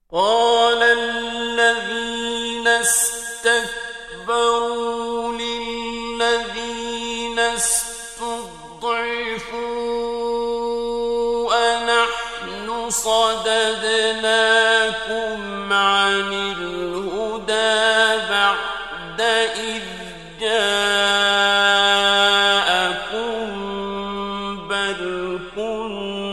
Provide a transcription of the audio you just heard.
قال الذين استكبروا للذين استضعفوا أنحن صددناكم عن الهدى بعد إذ جاءكم بل كنتم